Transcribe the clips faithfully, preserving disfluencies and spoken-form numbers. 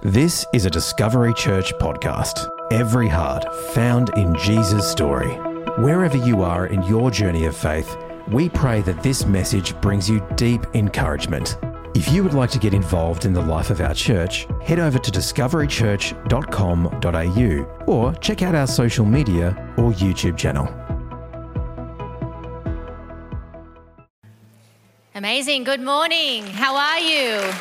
This is a Discovery Church podcast. Every heart found in Jesus' story. Wherever you are in your journey of faith, we pray that this message brings you deep encouragement. If you would like to get involved in the life of our church, head over to discovery church dot com dot a u or check out our social media or YouTube channel. Amazing. Good morning. How are you?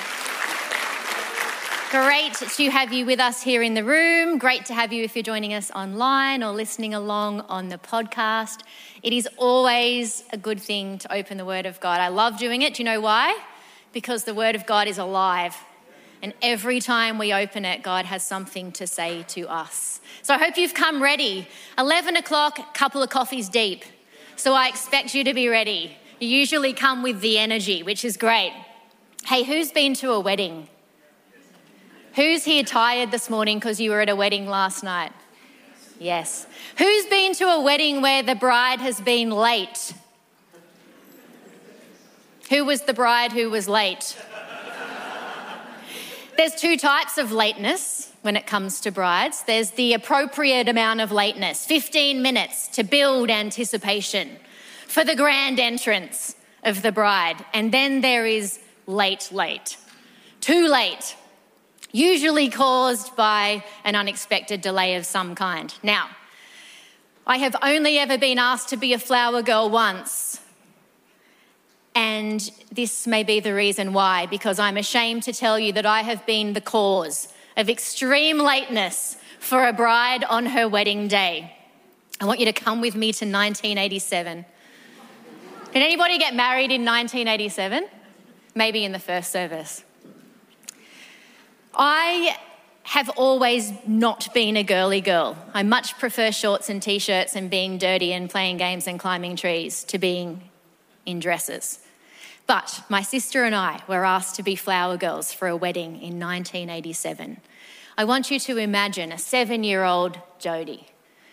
Great to have you with us here in the room. Great to have you if you're joining us online or listening along on the podcast. It is always a good thing to open the Word of God. I love doing it. Do you know why? Because the Word of God is alive. And every time we open it, God has something to say to us. So I hope you've come ready. eleven o'clock, couple of coffees deep. So I expect you to be ready. You usually come with the energy, which is great. Hey, who's been to a wedding? Who's here tired this morning because you were at a wedding last night? Yes. Who's been to a wedding where the bride has been late? Who was the bride who was late? There's two types of lateness when it comes to brides. There's the appropriate amount of lateness, fifteen minutes to build anticipation for the grand entrance of the bride. And then there is late, late, too late. Usually caused by an unexpected delay of some kind. Now, I have only ever been asked to be a flower girl once, and this may be the reason why, because I'm ashamed to tell you that I have been the cause of extreme lateness for a bride on her wedding day. I want you to come with me to nineteen eighty-seven. Did anybody get married in nineteen eighty-seven? Maybe in the first service. I have always not been a girly girl. I much prefer shorts and t-shirts and being dirty and playing games and climbing trees to being in dresses. But my sister and I were asked to be flower girls for a wedding in nineteen eighty-seven. I want you to imagine a seven-year-old Jodie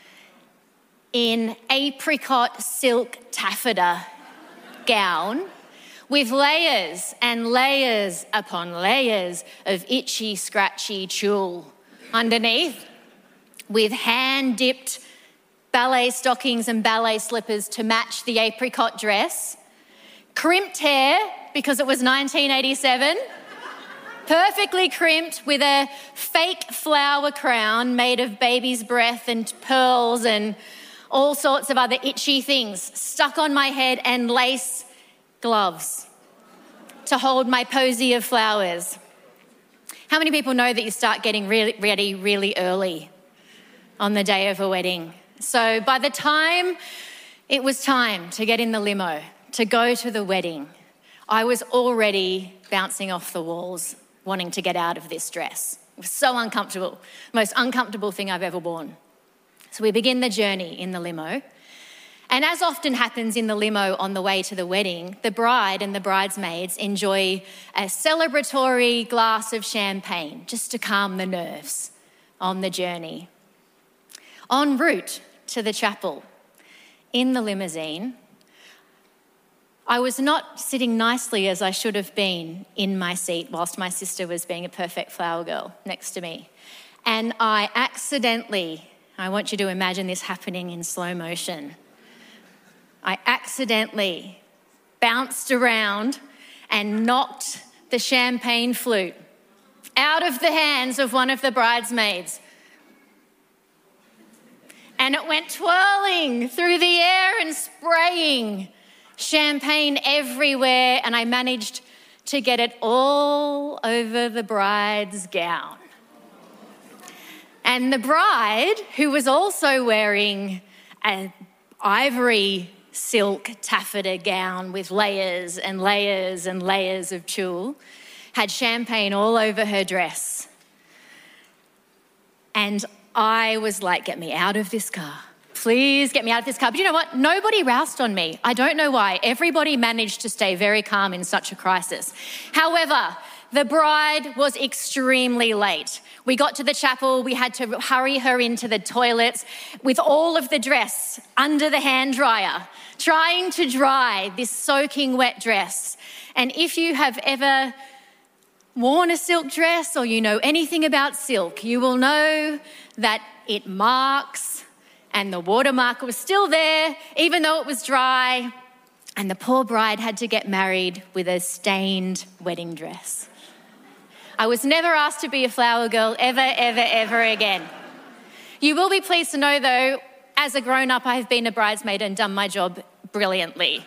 in apricot silk taffeta gown with layers and layers upon layers of itchy, scratchy tulle underneath, with hand-dipped ballet stockings and ballet slippers to match the apricot dress, crimped hair because it was nineteen eighty-seven, perfectly crimped with a fake flower crown made of baby's breath and pearls and all sorts of other itchy things stuck on my head, and lace gloves to hold my posy of flowers. How many people know that you start getting really ready really early on the day of a wedding? So by the time it was time to get in the limo to go to the wedding, I was already bouncing off the walls, wanting to get out of this dress. It was so uncomfortable, most uncomfortable thing I've ever worn. So we begin the journey in the limo. And as often happens in the limo on the way to the wedding, the bride and the bridesmaids enjoy a celebratory glass of champagne just to calm the nerves on the journey. En route to the chapel, in the limousine, I was not sitting nicely as I should have been in my seat whilst my sister was being a perfect flower girl next to me. And I accidentally, I want you to imagine this happening in slow motion, I accidentally bounced around and knocked the champagne flute out of the hands of one of the bridesmaids. And it went twirling through the air and spraying champagne everywhere, and I managed to get it all over the bride's gown. And the bride, who was also wearing an ivory silk taffeta gown with layers and layers and layers of tulle, had champagne all over her dress. And I was like, get me out of this car. Please get me out of this car. But you know what? Nobody roused on me. I don't know why. Everybody managed to stay very calm in such a crisis. However, the bride was extremely late. We got to the chapel, we had to hurry her into the toilets with all of the dress under the hand dryer, trying to dry this soaking wet dress. And if you have ever worn a silk dress or you know anything about silk, you will know that it marks, and the watermark was still there even though it was dry, and the poor bride had to get married with a stained wedding dress. I was never asked to be a flower girl ever, ever, ever again. You will be pleased to know, though, as a grown-up, I have been a bridesmaid and done my job brilliantly.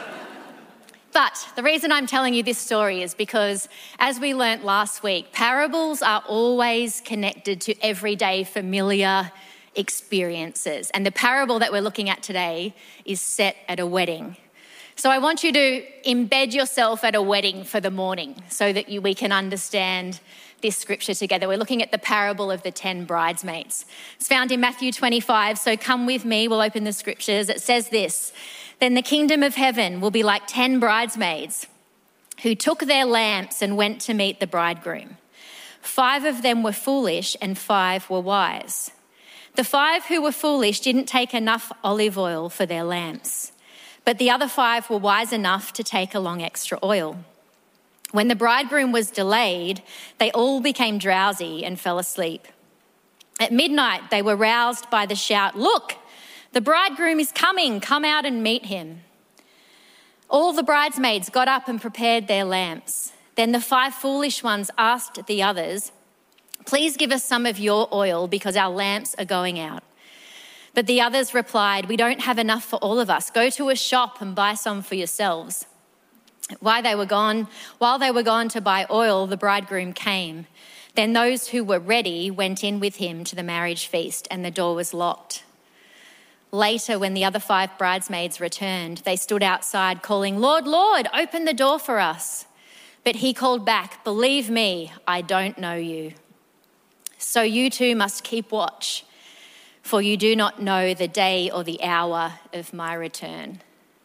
But the reason I'm telling you this story is because, as we learnt last week, parables are always connected to everyday familiar experiences. And the parable that we're looking at today is set at a wedding. So I want you to embed yourself at a wedding for the morning so that you, we can understand this scripture together. We're looking at the parable of the ten bridesmaids. It's found in Matthew twenty-five, so come with me, we'll open the scriptures. It says this: "Then the kingdom of heaven will be like ten bridesmaids who took their lamps and went to meet the bridegroom. Five of them were foolish and five were wise. The five who were foolish didn't take enough olive oil for their lamps, but the other five were wise enough to take along extra oil. When the bridegroom was delayed, they all became drowsy and fell asleep. At midnight, they were roused by the shout, 'Look, the bridegroom is coming, come out and meet him.' All the bridesmaids got up and prepared their lamps. Then the five foolish ones asked the others, 'Please give us some of your oil because our lamps are going out.' But the others replied, 'We don't have enough for all of us. Go to a shop and buy some for yourselves.' While they were gone, while they were gone to buy oil, the bridegroom came. Then those who were ready went in with him to the marriage feast, and the door was locked. Later, when the other five bridesmaids returned, they stood outside calling, 'Lord, Lord, open the door for us.' But he called back, 'Believe me, I don't know you. So you too must keep watch, for you do not know the day or the hour of my return.'"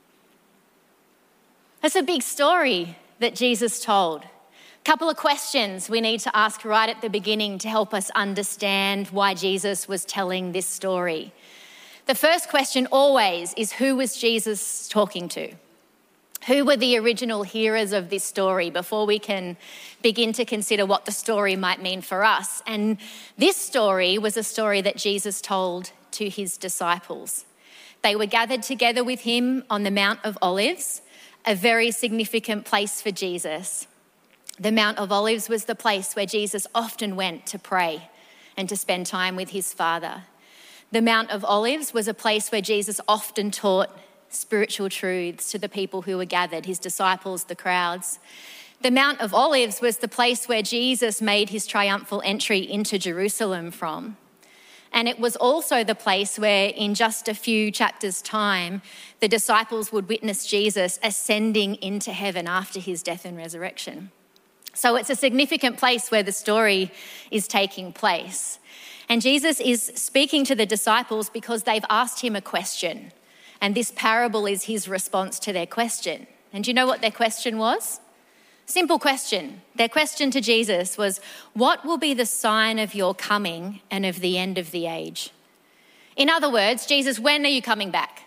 That's a big story that Jesus told. A couple of questions we need to ask right at the beginning to help us understand why Jesus was telling this story. The first question always is, who was Jesus talking to? Who were the original hearers of this story before we can begin to consider what the story might mean for us? And this story was a story that Jesus told to his disciples. They were gathered together with him on the Mount of Olives, a very significant place for Jesus. The Mount of Olives was the place where Jesus often went to pray and to spend time with his Father. The Mount of Olives was a place where Jesus often taught spiritual truths to the people who were gathered, his disciples, the crowds. The Mount of Olives was the place where Jesus made his triumphal entry into Jerusalem from. And it was also the place where, in just a few chapters' time, the disciples would witness Jesus ascending into heaven after his death and resurrection. So it's a significant place where the story is taking place. And Jesus is speaking to the disciples because they've asked him a question. And this parable is his response to their question. And do you know what their question was? Simple question. Their question to Jesus was, "What will be the sign of your coming and of the end of the age?" In other words, Jesus, when are you coming back?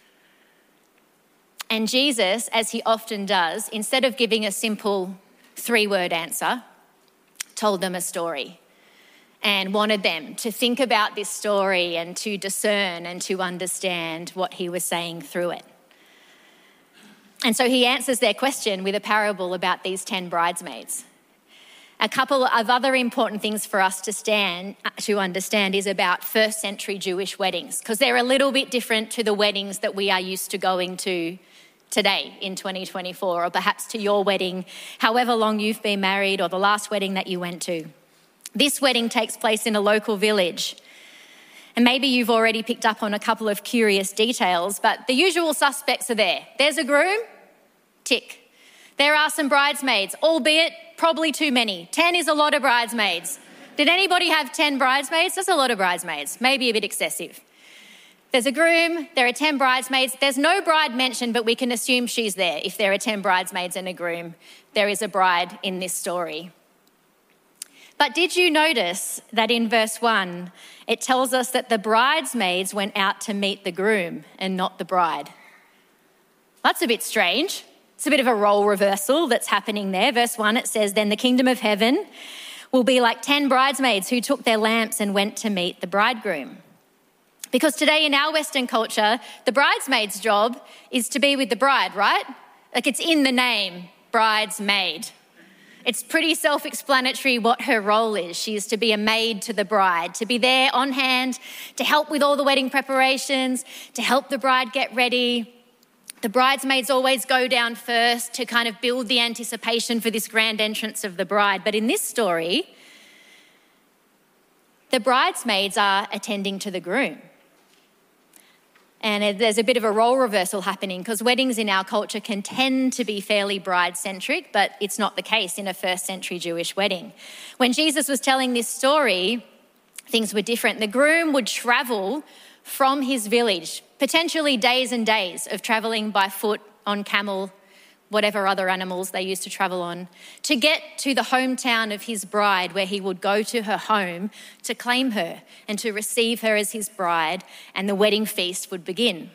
And Jesus, as he often does, instead of giving a simple three-word answer, told them a story and wanted them to think about this story and to discern and to understand what he was saying through it. And so he answers their question with a parable about these ten bridesmaids. A couple of other important things for us to stand to understand is about first century Jewish weddings, because they're a little bit different to the weddings that we are used to going to today in twenty twenty-four, or perhaps to your wedding, however long you've been married, or the last wedding that you went to. This wedding takes place in a local village. And maybe you've already picked up on a couple of curious details, but the usual suspects are there. There's a groom, tick. There are some bridesmaids, albeit probably too many. Ten is a lot of bridesmaids. Did anybody have ten bridesmaids? That's a lot of bridesmaids, maybe a bit excessive. There's a groom, there are ten bridesmaids. There's no bride mentioned, but we can assume she's there. If there are ten bridesmaids and a groom, there is a bride in this story. But did you notice that in verse one, it tells us that the bridesmaids went out to meet the groom and not the bride? That's a bit strange. It's a bit of a role reversal that's happening there. Verse one, it says, then the kingdom of heaven will be like ten bridesmaids who took their lamps and went to meet the bridegroom. Because today in our Western culture, the bridesmaid's job is to be with the bride, right? Like it's in the name, bridesmaid. It's pretty self-explanatory what her role is. She is to be a maid to the bride, to be there on hand, to help with all the wedding preparations, to help the bride get ready. The bridesmaids always go down first to kind of build the anticipation for this grand entrance of the bride. But in this story, the bridesmaids are attending to the groom. And there's a bit of a role reversal happening because weddings in our culture can tend to be fairly bride-centric, but it's not the case in a first century Jewish wedding. When Jesus was telling this story, things were different. The groom would travel from his village, potentially days and days of travelling by foot, on camel, whatever other animals they used to travel on, to get to the hometown of his bride where he would go to her home to claim her and to receive her as his bride, and the wedding feast would begin.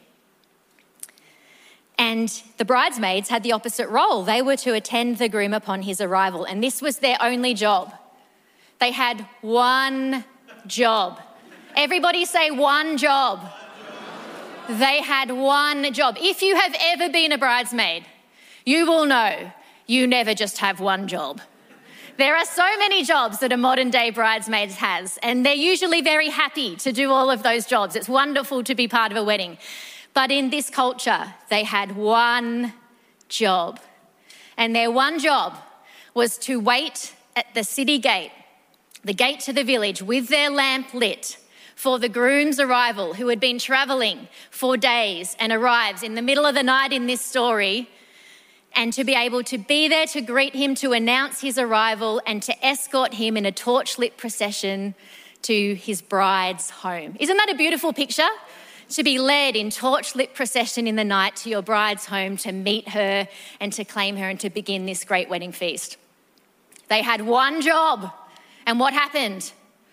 And the bridesmaids had the opposite role. They were to attend the groom upon his arrival, and this was their only job. They had one job. Everybody say one job. They had one job. If you have ever been a bridesmaid, you will know you never just have one job. There are so many jobs that a modern day bridesmaid has, and they're usually very happy to do all of those jobs. It's wonderful to be part of a wedding. But in this culture, they had one job. And their one job was to wait at the city gate, the gate to the village, with their lamp lit for the groom's arrival, who had been travelling for days and arrives in the middle of the night in this story, and to be able to be there to greet him, to announce his arrival, and to escort him in a torch-lit procession to his bride's home. Isn't that a beautiful picture? To be led in torch-lit procession in the night to your bride's home, to meet her and to claim her and to begin this great wedding feast. They had one job, and what happened?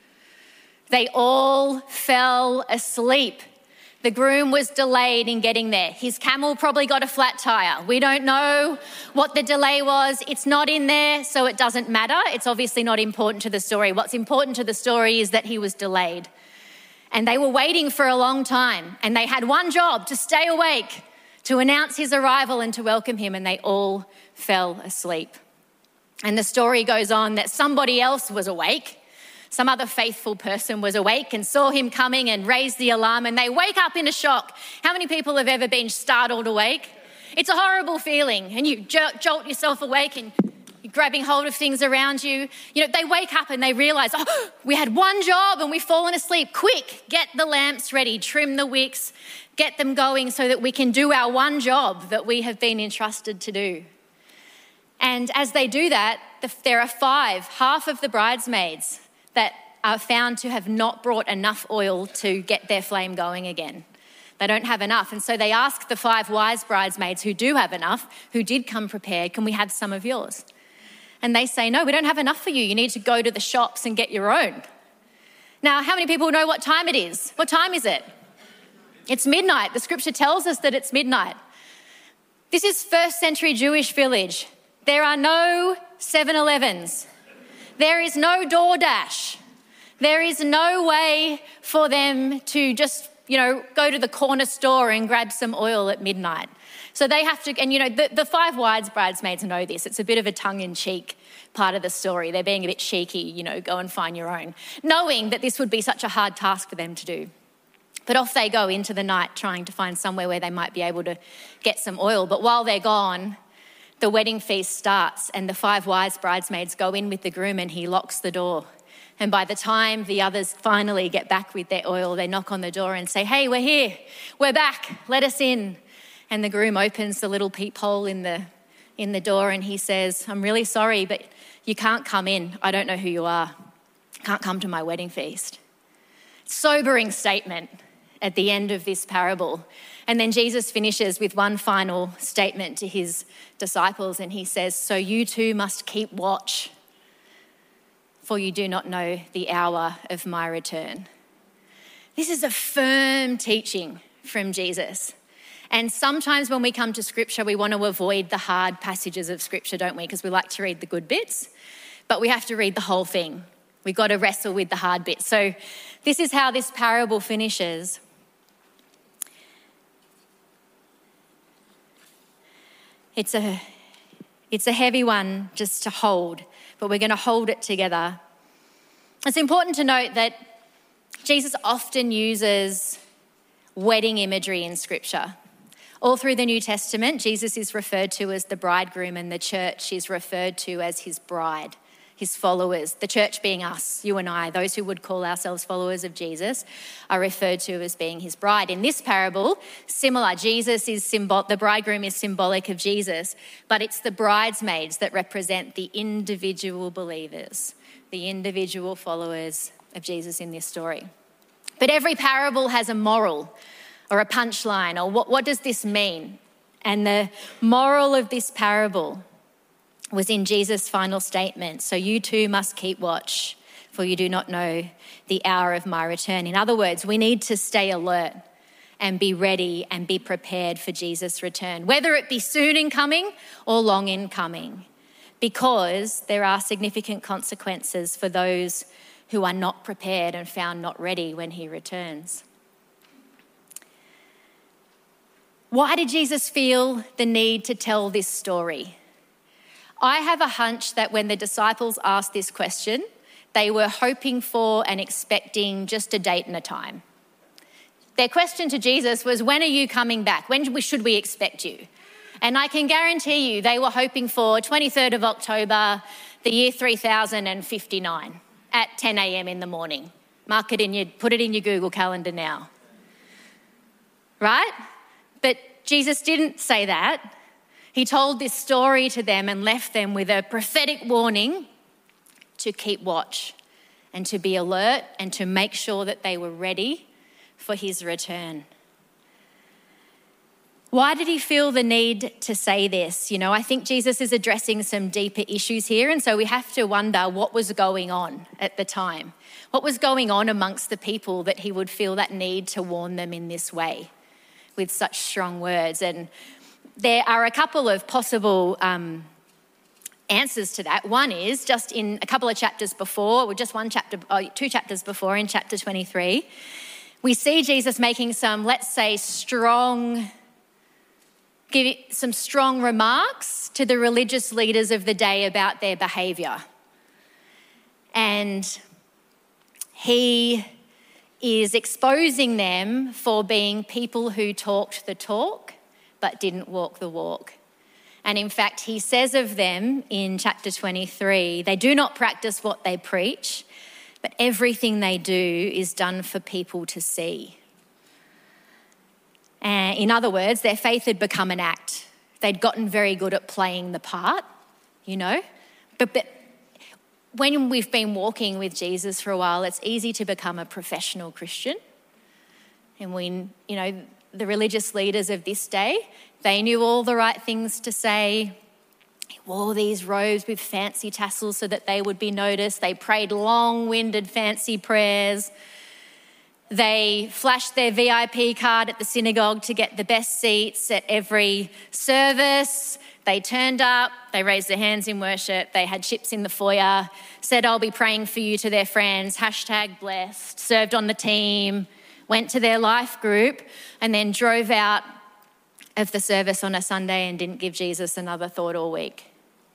They all fell asleep. The groom was delayed in getting there. His camel probably got a flat tire. We don't know what the delay was. It's not in there, so it doesn't matter. It's obviously not important to the story. What's important to the story is that he was delayed. And they were waiting for a long time, and they had one job: to stay awake, to announce his arrival and to welcome him, and they all fell asleep. And the story goes on that somebody else was awake. Some other faithful person was awake and saw him coming and raised the alarm, and they wake up in a shock. How many people have ever been startled awake? It's a horrible feeling, and you jolt yourself awake and you're grabbing hold of things around you. You know, they wake up and they realise, oh, we had one job and we've fallen asleep. Quick, get the lamps ready, trim the wicks, get them going so that we can do our one job that we have been entrusted to do. And as they do that, there are five, half of the bridesmaids, that are found to have not brought enough oil to get their flame going again. They don't have enough. And so they ask the five wise bridesmaids who do have enough, who did come prepared, can we have some of yours? And they say, no, we don't have enough for you. You need to go to the shops and get your own. Now, how many people know what time it is? What time is it? It's midnight. The scripture tells us that it's midnight. This is first century Jewish village. There are no seven elevens. There is no DoorDash. There is no way for them to just, you know, go to the corner store and grab some oil at midnight. So they have to, and you know, the, the five wise bridesmaids know this. It's a bit of a tongue-in-cheek part of the story. They're being a bit cheeky, you know, go and find your own, knowing that this would be such a hard task for them to do. But off they go into the night trying to find somewhere where they might be able to get some oil. But while they're gone, the wedding feast starts, and the five wise bridesmaids go in with the groom, and he locks the door. And by the time the others finally get back with their oil, they knock on the door and say, hey, we're here, we're back, let us in. And the groom opens the little peephole in the, in the door, and he says, I'm really sorry, but you can't come in. I don't know who you are. Can't come to my wedding feast. Sobering statement at the end of this parable. And then Jesus finishes with one final statement to his disciples, and he says, so you too must keep watch, for you do not know the hour of my return. This is a firm teaching from Jesus. And sometimes when we come to Scripture, we want to avoid the hard passages of Scripture, don't we? Because we like to read the good bits, but we have to read the whole thing. We've got to wrestle with the hard bits. So this is how this parable finishes. It's a, it's a heavy one just to hold, but we're going to hold it together. It's important to note that Jesus often uses wedding imagery in Scripture. All through the New Testament, Jesus is referred to as the bridegroom and the church is referred to as his bride, his followers. The church being us, you and I, those who would call ourselves followers of Jesus, are referred to as being his bride. In this parable, similar, Jesus is symbol, the bridegroom is symbolic of Jesus, but it's the bridesmaids that represent the individual believers, the individual followers of Jesus in this story. But every parable has a moral or a punchline, or what, what does this mean? And the moral of this parable was in Jesus' final statement. So you too must keep watch, for you do not know the hour of my return. In other words, we need to stay alert and be ready and be prepared for Jesus' return, whether it be soon in coming or long in coming, because there are significant consequences for those who are not prepared and found not ready when he returns. Why did Jesus feel the need to tell this story? I have a hunch that when the disciples asked this question, they were hoping for and expecting just a date and a time. Their question to Jesus was, when are you coming back? When should we expect you? And I can guarantee you they were hoping for twenty-third of October, the year three thousand fifty-nine at ten a.m. in the morning. Mark it in your, put it in your Google calendar now. Right? But Jesus didn't say that. He told this story to them and left them with a prophetic warning to keep watch and to be alert and to make sure that they were ready for his return. Why did he feel the need to say this? You know, I think Jesus is addressing some deeper issues here, and so we have to wonder what was going on at the time. What was going on amongst the people that he would feel that need to warn them in this way with such strong words? And there are a couple of possible um, answers to that. One is just in a couple of chapters before, or just one chapter, oh, two chapters before in chapter twenty-three, we see Jesus making some, let's say, strong, give some strong remarks to the religious leaders of the day about their behaviour. And he is exposing them for being people who talked the talk but didn't walk the walk. And in fact, he says of them in chapter twenty-three, they do not practice what they preach, but everything they do is done for people to see. And in other words, their faith had become an act. They'd gotten very good at playing the part, you know. But, but when we've been walking with Jesus for a while, it's easy to become a professional Christian. And we, you know, the religious leaders of this day, they knew all the right things to say. They wore these robes with fancy tassels so that they would be noticed. They prayed long-winded fancy prayers. They flashed their V I P card at the synagogue to get the best seats at every service. They turned up, they raised their hands in worship, they had chips in the foyer, said, I'll be praying for you to their friends, hashtag blessed, served on the team, went to their life group, and then drove out of the service on a Sunday and didn't give Jesus another thought all week.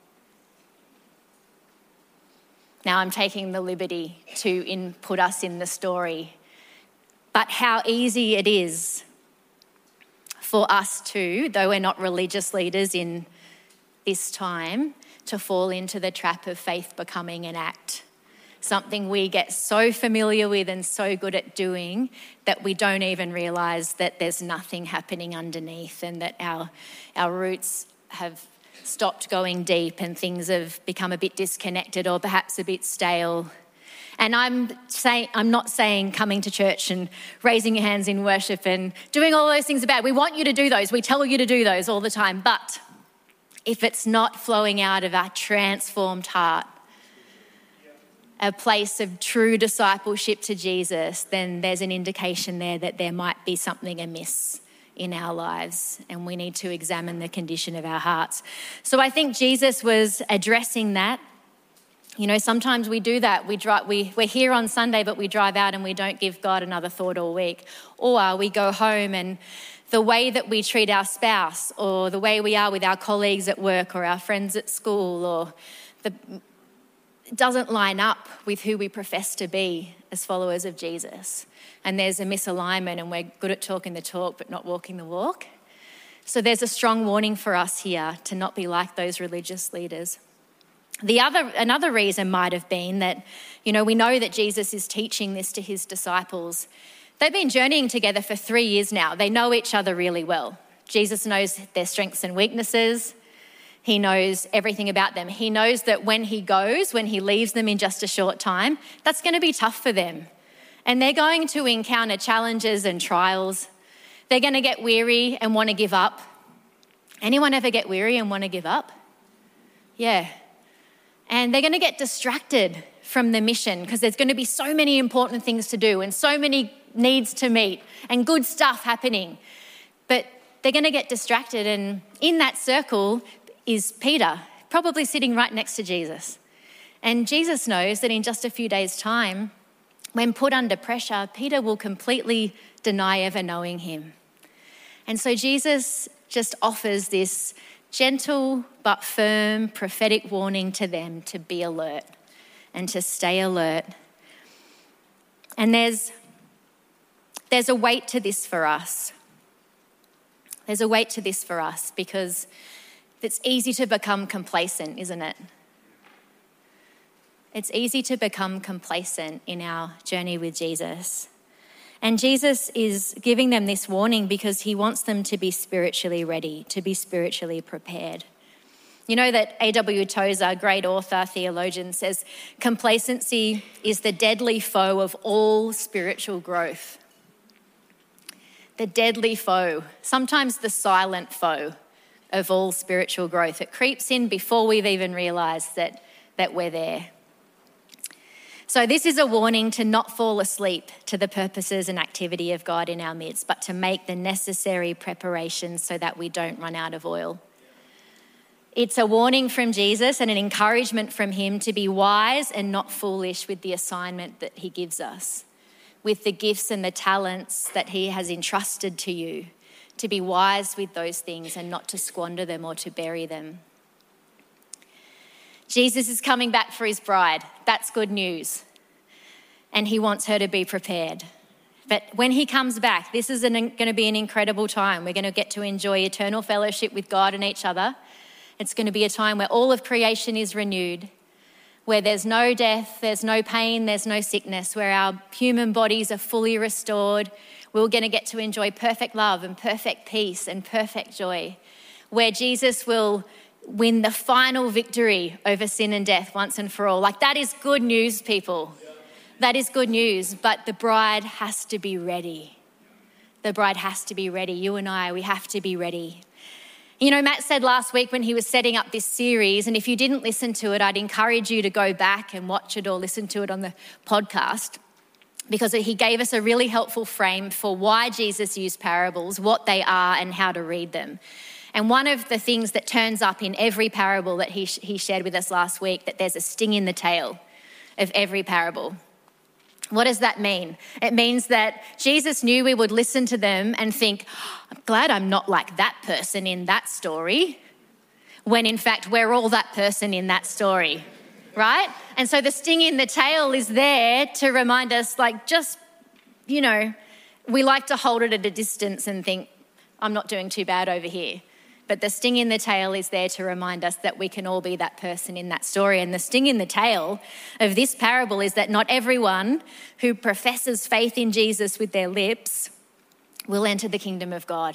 Now I'm taking the liberty to input us in the story. But how easy it is for us to, though we're not religious leaders in this time, to fall into the trap of faith becoming an act. Something we get so familiar with and so good at doing that we don't even realise that there's nothing happening underneath and that our, our roots have stopped going deep and things have become a bit disconnected or perhaps a bit stale. And I'm saying, I'm not saying coming to church and raising your hands in worship and doing all those things are bad. We want you to do those. We tell you to do those all the time. But if it's not flowing out of our transformed heart, a place of true discipleship to Jesus, then there's an indication there that there might be something amiss in our lives, and we need to examine the condition of our hearts. So I think Jesus was addressing that. You know, sometimes we do that. We drive, we, we're here on Sunday, but we drive out and we don't give God another thought all week. Or we go home and the way that we treat our spouse, or the way we are with our colleagues at work or our friends at school, or the doesn't line up with who we profess to be as followers of Jesus. And there's a misalignment, and we're good at talking the talk but not walking the walk. So there's a strong warning for us here to not be like those religious leaders. The other, another reason might have been that, you know, we know that Jesus is teaching this to his disciples. They've been journeying together for three years now. They know each other really well. Jesus knows their strengths and weaknesses. He knows everything about them. He knows that when he goes, when he leaves them in just a short time, that's going to be tough for them. And they're going to encounter challenges and trials. They're going to get weary and want to give up. Anyone ever get weary and want to give up? Yeah. And they're going to get distracted from the mission because there's going to be so many important things to do and so many needs to meet and good stuff happening. But they're going to get distracted, and in that circle is Peter, probably sitting right next to Jesus. And Jesus knows that in just a few days' time, when put under pressure, Peter will completely deny ever knowing him. And so Jesus just offers this gentle but firm prophetic warning to them to be alert and to stay alert. And there's, there's a weight to this for us. There's a weight to this for us because it's easy to become complacent, isn't it? It's easy to become complacent in our journey with Jesus. And Jesus is giving them this warning because he wants them to be spiritually ready, to be spiritually prepared. You know that A W Tozer, great author, theologian, says complacency is the deadly foe of all spiritual growth. The deadly foe, sometimes the silent foe of all spiritual growth. It creeps in before we've even realised that, that we're there. So this is a warning to not fall asleep to the purposes and activity of God in our midst, but to make the necessary preparations so that we don't run out of oil. It's a warning from Jesus and an encouragement from him to be wise and not foolish with the assignment that he gives us, with the gifts and the talents that he has entrusted to you, to be wise with those things and not to squander them or to bury them. Jesus is coming back for his bride. That's good news. And he wants her to be prepared. But when he comes back, this is an, going to be an incredible time. We're going to get to enjoy eternal fellowship with God and each other. It's going to be a time where all of creation is renewed, where there's no death, there's no pain, there's no sickness, where our human bodies are fully restored. We're going to get to enjoy perfect love and perfect peace and perfect joy, where Jesus will win the final victory over sin and death once and for all. Like, that is good news, people. That is good news, but the bride has to be ready. The bride has to be ready. You and I, we have to be ready. You know, Matt said last week when he was setting up this series, and if you didn't listen to it, I'd encourage you to go back and watch it or listen to it on the podcast, because he gave us a really helpful frame for why Jesus used parables, what they are, and how to read them. And one of the things that turns up in every parable that he, he shared with us last week, that there's a sting in the tail of every parable. What does that mean? It means that Jesus knew we would listen to them and think, I'm glad I'm not like that person in that story, when in fact we're all that person in that story, right? And so the sting in the tail is there to remind us, like, just, you know, we like to hold it at a distance and think, I'm not doing too bad over here. But the sting in the tail is there to remind us that we can all be that person in that story. And the sting in the tail of this parable is that not everyone who professes faith in Jesus with their lips will enter the kingdom of God.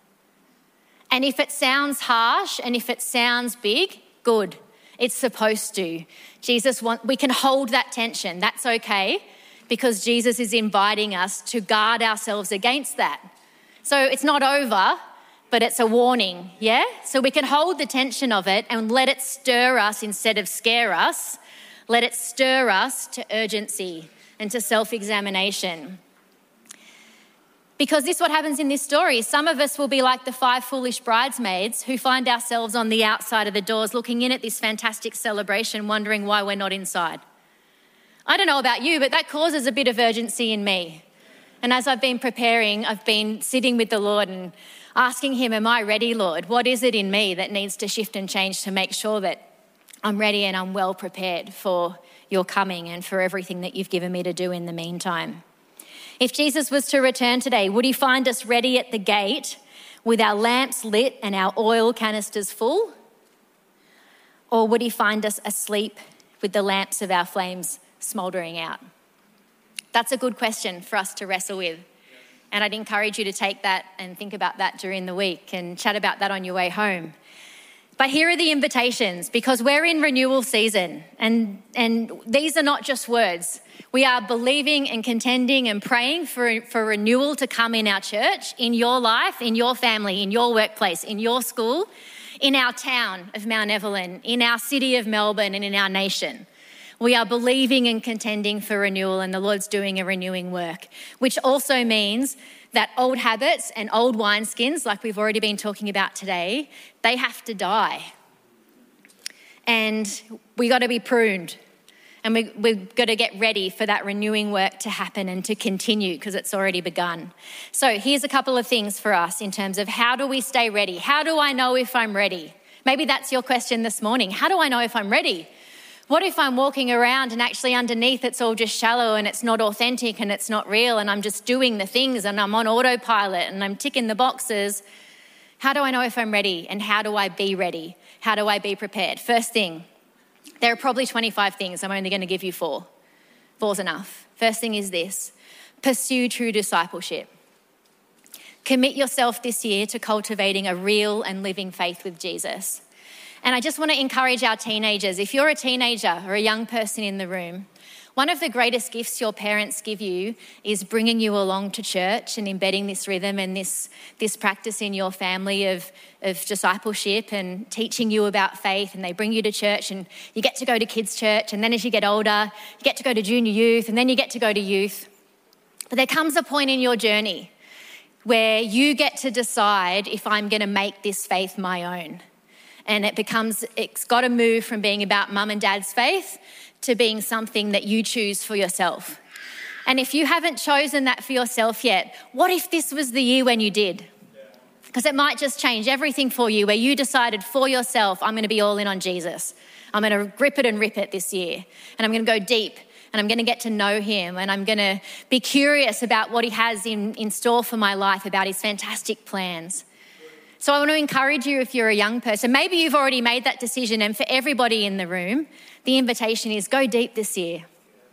And if it sounds harsh and if it sounds big, good. It's supposed to. Jesus want, we can hold that tension. That's okay, because Jesus is inviting us to guard ourselves against that. So it's not over, but it's a warning, yeah? So we can hold the tension of it and let it stir us instead of scare us. Let it stir us to urgency and to self-examination. Because this is what happens in this story. Some of us will be like the five foolish bridesmaids who find ourselves on the outside of the doors looking in at this fantastic celebration, wondering why we're not inside. I don't know about you, but that causes a bit of urgency in me. And as I've been preparing, I've been sitting with the Lord and asking him, am I ready, Lord? What is it in me that needs to shift and change to make sure that I'm ready and I'm well prepared for your coming and for everything that you've given me to do in the meantime? If Jesus was to return today, would he find us ready at the gate with our lamps lit and our oil canisters full? Or would he find us asleep with the lamps of our flames smouldering out? That's a good question for us to wrestle with. And I'd encourage you to take that and think about that during the week and chat about that on your way home. But here are the invitations, because we're in renewal season, and, and these are not just words. We are believing and contending and praying for, for renewal to come in our church, in your life, in your family, in your workplace, in your school, in our town of Mount Evelyn, in our city of Melbourne, and in our nation. We are believing and contending for renewal, and the Lord's doing a renewing work, which also means that old habits and old wineskins, like we've already been talking about today, they have to die. And we got to be pruned, and we, we've got to get ready for that renewing work to happen and to continue, because it's already begun. So here's a couple of things for us in terms of how do we stay ready? How do I know if I'm ready? Maybe that's your question this morning. How do I know if I'm ready? What if I'm walking around and actually underneath it's all just shallow and it's not authentic and it's not real, and I'm just doing the things and I'm on autopilot and I'm ticking the boxes? How do I know if I'm ready, and how do I be ready? How do I be prepared? First thing, there are probably twenty-five things. I'm only going to give you four. Four's enough. First thing is this: pursue true discipleship. Commit yourself this year to cultivating a real and living faith with Jesus. And I just want to encourage our teenagers. If you're a teenager or a young person in the room, one of the greatest gifts your parents give you is bringing you along to church and embedding this rhythm and this, this practice in your family of, of discipleship and teaching you about faith. And they bring you to church, and you get to go to kids' church. And then as you get older, you get to go to junior youth, and then you get to go to youth. But there comes a point in your journey where you get to decide if I'm going to make this faith my own. And it becomes, it's got to move from being about mum and dad's faith to being something that you choose for yourself. And if you haven't chosen that for yourself yet, what if this was the year when you did? Because it might just change everything for you, where you decided for yourself, I'm going to be all in on Jesus. I'm going to grip it and rip it this year. And I'm going to go deep, and I'm going to get to know him, and I'm going to be curious about what he has in, in store for my life, about his fantastic plans. So I want to encourage you, if you're a young person, maybe you've already made that decision, and for everybody in the room, the invitation is go deep this year.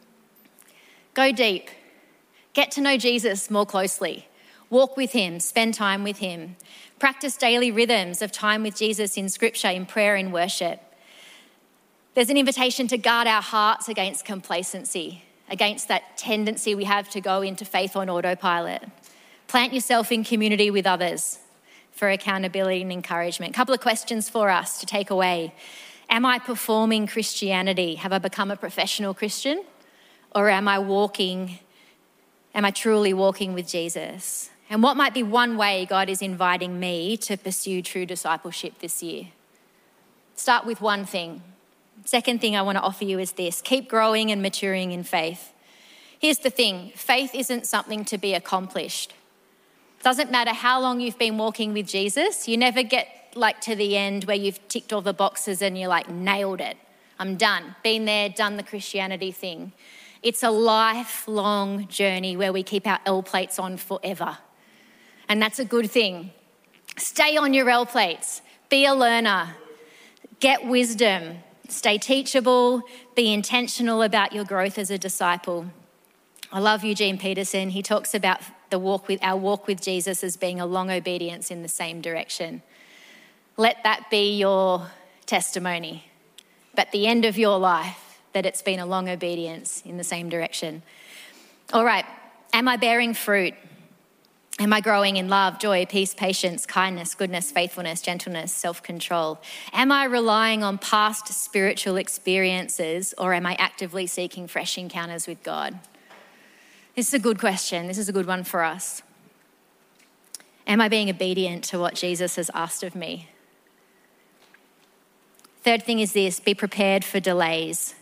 Go deep. Get to know Jesus more closely. Walk with him, spend time with him. Practice daily rhythms of time with Jesus in scripture, in prayer, in worship. There's an invitation to guard our hearts against complacency, against that tendency we have to go into faith on autopilot. Plant yourself in community with others for accountability and encouragement. A couple of questions for us to take away. Am I performing Christianity? Have I become a professional Christian? Or am I walking, am I truly walking with Jesus? And what might be one way God is inviting me to pursue true discipleship this year? Start with one thing. Second thing I want to offer you is this: keep growing and maturing in faith. Here's the thing: faith isn't something to be accomplished. Doesn't matter how long you've been walking with Jesus, you never get like to the end where you've ticked all the boxes and you're like, nailed it, I'm done. Been there, done the Christianity thing. It's a lifelong journey where we keep our L plates on forever. And that's a good thing. Stay on your L plates. Be a learner. Get wisdom. Stay teachable. Be intentional about your growth as a disciple. I love Eugene Peterson. He talks about the walk with our walk with Jesus as being a long obedience in the same direction. Let that be your testimony. But the end of your life, that it's been a long obedience in the same direction. All right, am I bearing fruit? Am I growing in love, joy, peace, patience, kindness, goodness, faithfulness, gentleness, self-control? Am I relying on past spiritual experiences, or am I actively seeking fresh encounters with God? This is a good question. This is a good one for us. Am I being obedient to what Jesus has asked of me? Third thing is this: be prepared for delays.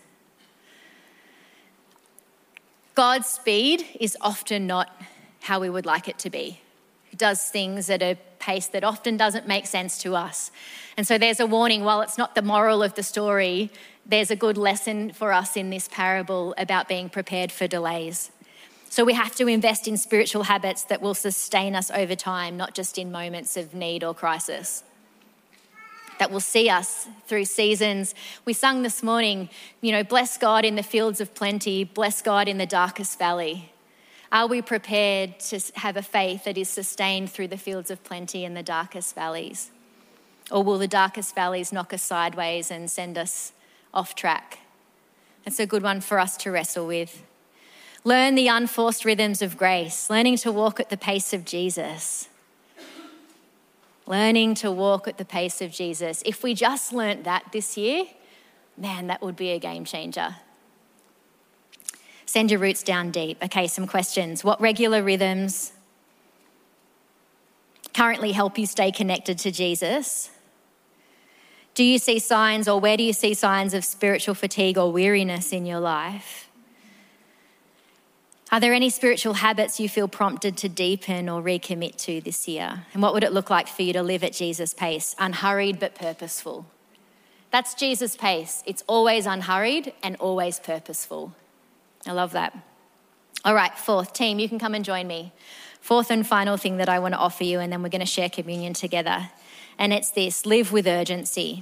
God's speed is often not how we would like it to be. He does things at a pace that often doesn't make sense to us. And so there's a warning. While it's not the moral of the story, there's a good lesson for us in this parable about being prepared for delays. So we have to invest in spiritual habits that will sustain us over time, not just in moments of need or crisis, that will see us through seasons. We sung this morning, you know, bless God in the fields of plenty, bless God in the darkest valley. Are we prepared to have a faith that is sustained through the fields of plenty and the darkest valleys? Or will the darkest valleys knock us sideways and send us off track? It's a good one for us to wrestle with. Learn the unforced rhythms of grace, learning to walk at the pace of Jesus. Learning to walk at the pace of Jesus. If we just learnt that this year, man, that would be a game changer. Send your roots down deep. Okay, some questions. What regular rhythms currently help you stay connected to Jesus? Do you see signs, or where do you see signs of spiritual fatigue or weariness in your life? Are there any spiritual habits you feel prompted to deepen or recommit to this year? And what would it look like for you to live at Jesus' pace, unhurried but purposeful? That's Jesus' pace. It's always unhurried and always purposeful. I love that. All right, fourth, team, you can come and join me. Fourth and final thing that I want to offer you, and then we're going to share communion together. And it's this: live with urgency.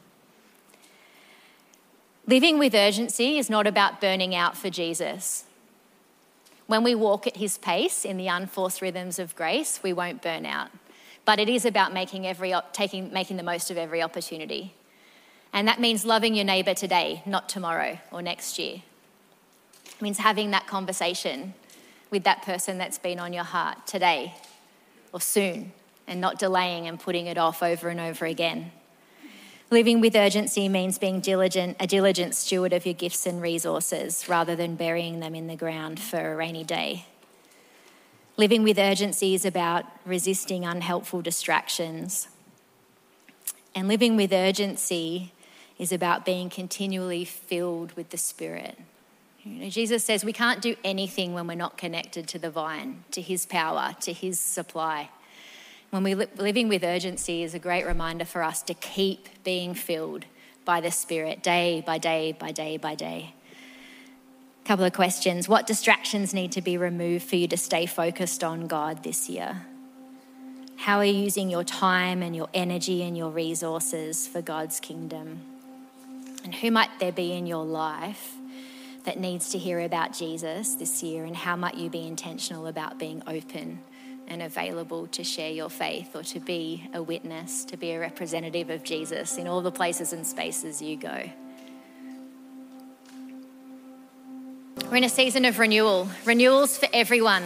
Living with urgency is not about burning out for Jesus. When we walk at his pace in the unforced rhythms of grace, we won't burn out. But it is about making every taking making the most of every opportunity. And that means loving your neighbour today, not tomorrow or next year. It means having that conversation with that person that's been on your heart today or soon, and not delaying and putting it off over and over again. Living with urgency means being diligent, a diligent steward of your gifts and resources rather than burying them in the ground for a rainy day. Living with urgency is about resisting unhelpful distractions. And living with urgency is about being continually filled with the Spirit. You know, Jesus says we can't do anything when we're not connected to the vine, to his power, to his supply. When we're li- living with urgency is a great reminder for us to keep being filled by the Spirit day by day by day by day. Couple of questions. What distractions need to be removed for you to stay focused on God this year? How are you using your time and your energy and your resources for God's kingdom? And who might there be in your life that needs to hear about Jesus this year, and how might you be intentional about being open and available to share your faith, or to be a witness, to be a representative of Jesus in all the places and spaces you go? We're in a season of renewal. Renewals for everyone.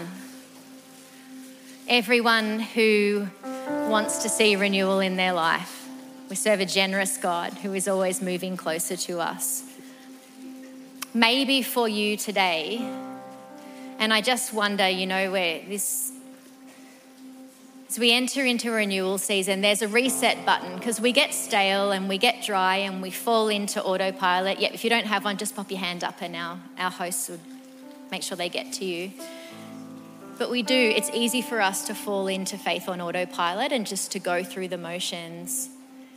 Everyone who wants to see renewal in their life. We serve a generous God who is always moving closer to us. Maybe for you today, and I just wonder, you know, where this, as we enter into renewal season, there's a reset button, because we get stale and we get dry and we fall into autopilot. Yet if you don't have one, just pop your hand up and our, our hosts would make sure they get to you. But we do, it's easy for us to fall into faith on autopilot and just to go through the motions.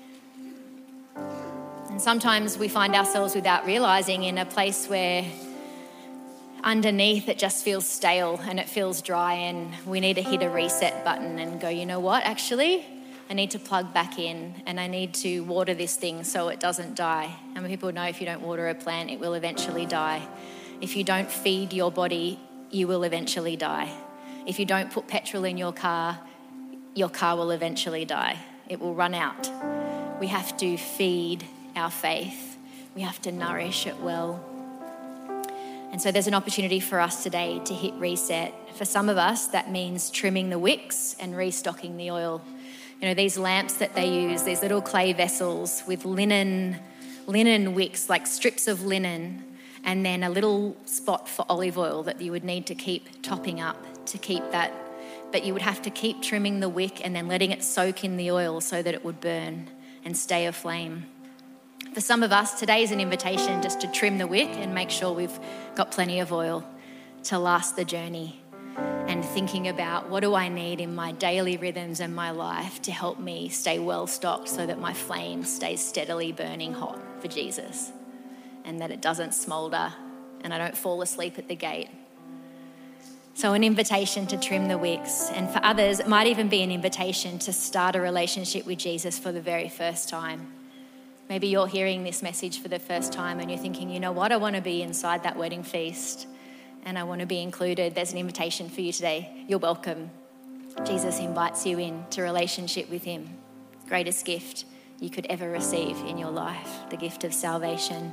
And sometimes we find ourselves, without realising, in a place where underneath it just feels stale and it feels dry, and we need to hit a reset button and go, you know what, actually, I need to plug back in and I need to water this thing so it doesn't die. And people know if you don't water a plant, it will eventually die. If you don't feed your body, you will eventually die. If you don't put petrol in your car, your car will eventually die. It will run out. We have to feed our faith. We have to nourish it well. And so there's an opportunity for us today to hit reset. For some of us, that means trimming the wicks and restocking the oil. You know, these lamps that they use, these little clay vessels with linen, linen wicks, like strips of linen, and then a little spot for olive oil that you would need to keep topping up to keep that but you would have to keep trimming the wick and then letting it soak in the oil so that it would burn and stay aflame. For some of us, today's an invitation just to trim the wick and make sure we've got plenty of oil to last the journey, and thinking about what do I need in my daily rhythms and my life to help me stay well stocked so that my flame stays steadily burning hot for Jesus and that it doesn't smoulder and I don't fall asleep at the gate. So an invitation to trim the wicks, and for others it might even be an invitation to start a relationship with Jesus for the very first time. Maybe you're hearing this message for the first time and you're thinking, you know what, I want to be inside that wedding feast and I want to be included. There's an invitation for you today. You're welcome. Jesus invites you into relationship with him. Greatest gift you could ever receive in your life, the gift of salvation.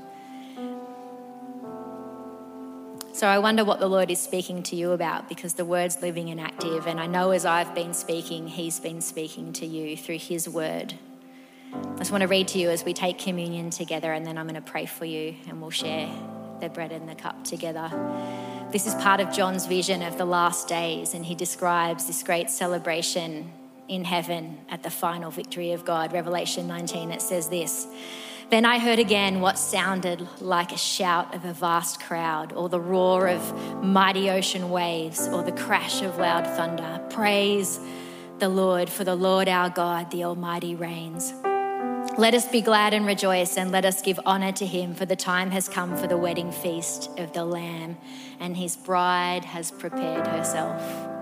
So I wonder what the Lord is speaking to you about, because the word's living and active, and I know as I've been speaking, he's been speaking to you through his word. I just want to read to you as we take communion together, and then I'm going to pray for you and we'll share the bread and the cup together. This is part of John's vision of the last days, and he describes this great celebration in heaven at the final victory of God. Revelation nineteen, it says this: "Then I heard again what sounded like a shout of a vast crowd, or the roar of mighty ocean waves, or the crash of loud thunder. Praise the Lord, for the Lord our God, the Almighty reigns. Let us be glad and rejoice, and let us give honour to him, for the time has come for the wedding feast of the Lamb, and his bride has prepared herself.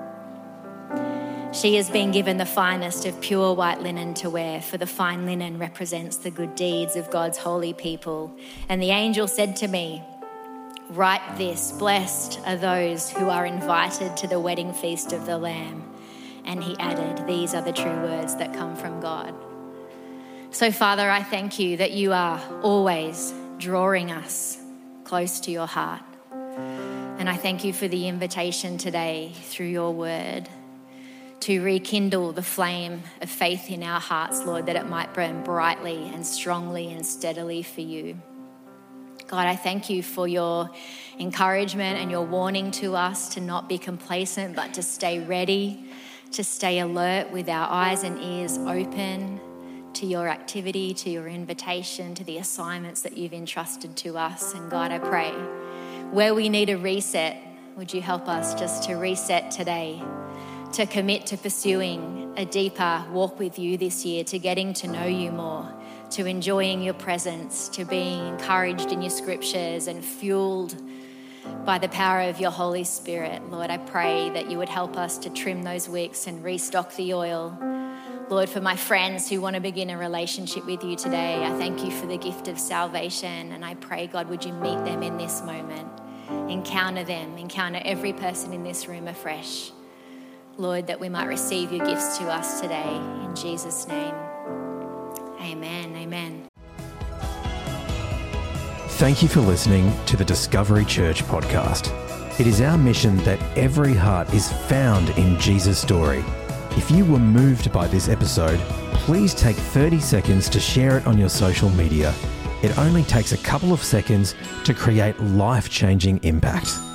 She has been given the finest of pure white linen to wear, for the fine linen represents the good deeds of God's holy people. And the angel said to me, write this: blessed are those who are invited to the wedding feast of the Lamb. And he added, these are the true words that come from God." So, Father, I thank you that you are always drawing us close to your heart. And I thank you for the invitation today through your word to rekindle the flame of faith in our hearts, Lord, that it might burn brightly and strongly and steadily for you. God, I thank you for your encouragement and your warning to us to not be complacent, but to stay ready, to stay alert with our eyes and ears open to your activity, to your invitation, to the assignments that you've entrusted to us. And God, I pray, where we need a reset, would you help us just to reset today, to commit to pursuing a deeper walk with you this year, to getting to know you more, to enjoying your presence, to being encouraged in your scriptures and fueled by the power of your Holy Spirit. Lord, I pray that you would help us to trim those wicks and restock the oil. Lord, for my friends who want to begin a relationship with you today, I thank you for the gift of salvation. And I pray, God, would you meet them in this moment? Encounter them, encounter every person in this room afresh. Lord, that we might receive your gifts to us today. In Jesus' name, amen, amen. Thank you for listening to the Discovery Church podcast. It is our mission that every heart is found in Jesus' story. If you were moved by this episode, please take thirty seconds to share it on your social media. It only takes a couple of seconds to create life-changing impact.